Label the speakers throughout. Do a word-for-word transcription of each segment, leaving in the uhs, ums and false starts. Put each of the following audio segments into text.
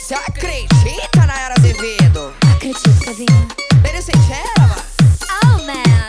Speaker 1: Você acredita, Nayara Azevedo?
Speaker 2: Acredito, Kevinho.
Speaker 1: Ele sente ela?
Speaker 2: Oh, man.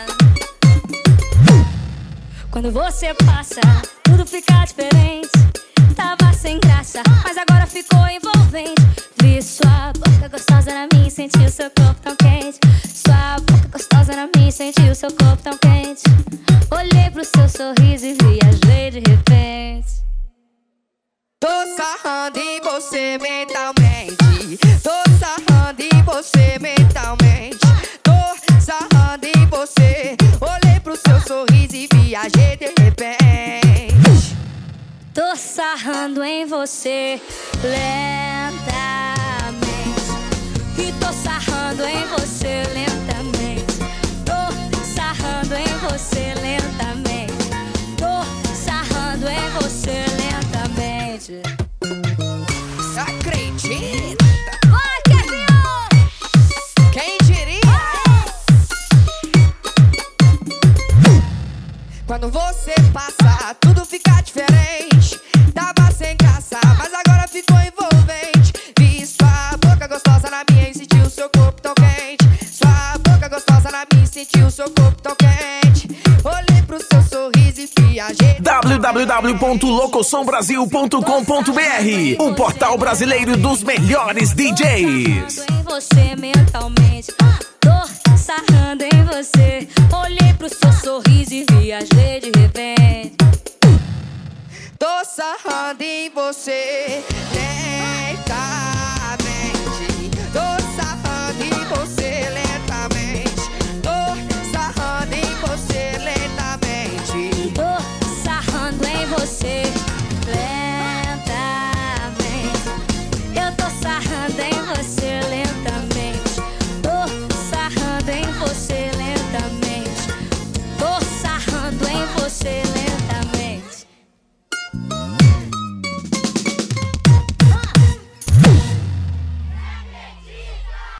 Speaker 2: Quando você passa, tudo fica diferente. Tava sem graça, mas agora ficou envolvente. Vi sua boca gostosa na minha e senti o seu corpo tão quente. Sua boca gostosa na minha e senti o seu corpo tão quente. Olhei pro seu sorriso e viajei de repente.
Speaker 1: Tô sarrando em você mentalmente. Tô sarrando em você mentalmente. Tô sarrando em você. Olhei pro seu sorriso e viajei de repente.
Speaker 2: Tô sarrando em você lentamente. E tô sarrando em você lentamente. Tô sarrando em você lentamente. Tô sarrando em você lentamente.
Speaker 1: Você acredita?
Speaker 2: Vai, Kevinho!
Speaker 1: Quem diria? Quando você passa, tudo fica diferente. Tava sem graça, mas agora ficou envolvente. Vi sua boca gostosa na minha e senti o seu corpo tão quente. Sua boca gostosa na minha e senti o seu corpo tão quente. Olhei pro seu sorriso e viajei.
Speaker 3: w w w ponto locosom brasil ponto com ponto b r, o portal brasileiro dos melhores D Js.
Speaker 2: Tô sarrando em você mentalmente. Tô sarrando em você. Olhei pro seu sorriso e viajei de repente.
Speaker 1: Tô sarrando em você